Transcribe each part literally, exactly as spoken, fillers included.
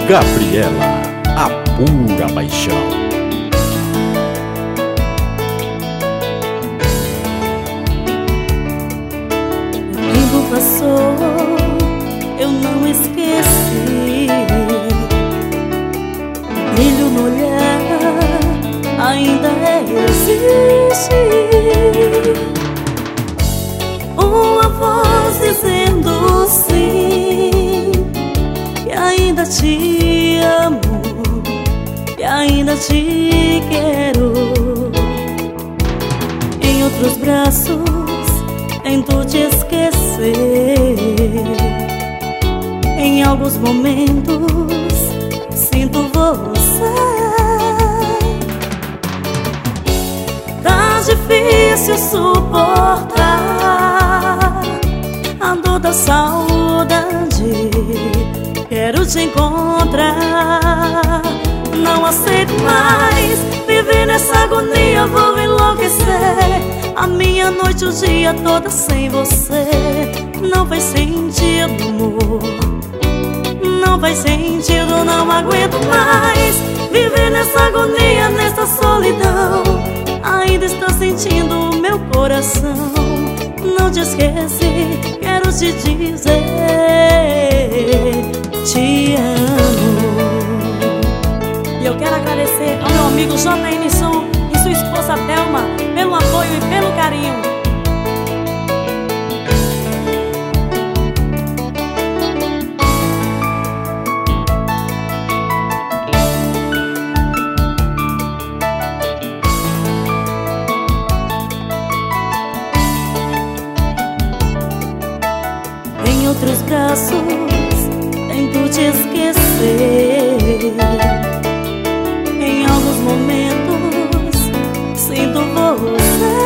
Gabriela, a pura paixão. O tempo passou, eu não esqueci. O brilho no olhar ainda existe. Uma voz dizendo sim, que ainda te amo, que ainda te quero. Em outros braços tento te esquecer. Em alguns momentos sinto você. Tá difícil suportar a dor da saudade. Quero te encontrar. Não aceito mais viver nessa agonia. Vou enlouquecer. A minha noite, o dia todo sem você. Não faz sentido, amor. Não faz sentido, não aguento mais viver nessa agonia, nessa solidão. Ainda estou sentindo o meu coração. Não te esqueci, quero te dizer te amo. E eu quero agradecer ao meu amigo J N Som e sua esposa Thelma pelo apoio e pelo carinho. Em outros braços tento te esquecer. Em alguns momentos sinto você.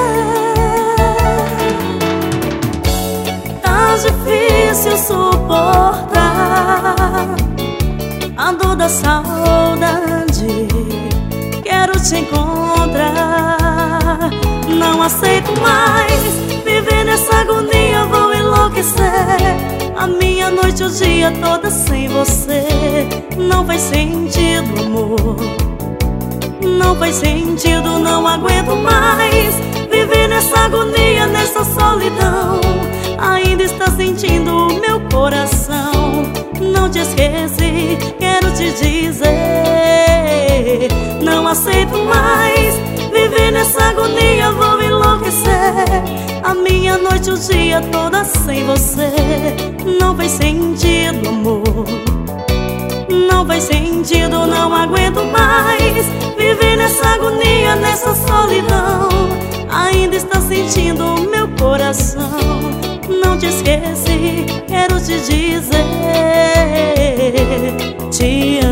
Tá difícil suportar a dor da saudade. Quero te encontrar. Não aceito mais viver nessa agonia. Vou enlouquecer. A minha noite, o dia todo sem você. Não faz sentido, amor. Não faz sentido, não aguento mais viver nessa agonia, nessa solidão. Ainda está sentindo o meu coração. Não te esqueci, quero te dizer não aceito mais viver nessa agonia. Vou enlouquecer. A minha noite, o dia todo sem você. Não faz sentido, amor. Não faz sentido, não aguento mais viver nessa agonia, nessa solidão. Ainda está sentindo o meu coração. Não te esqueci, quero te dizer te amo.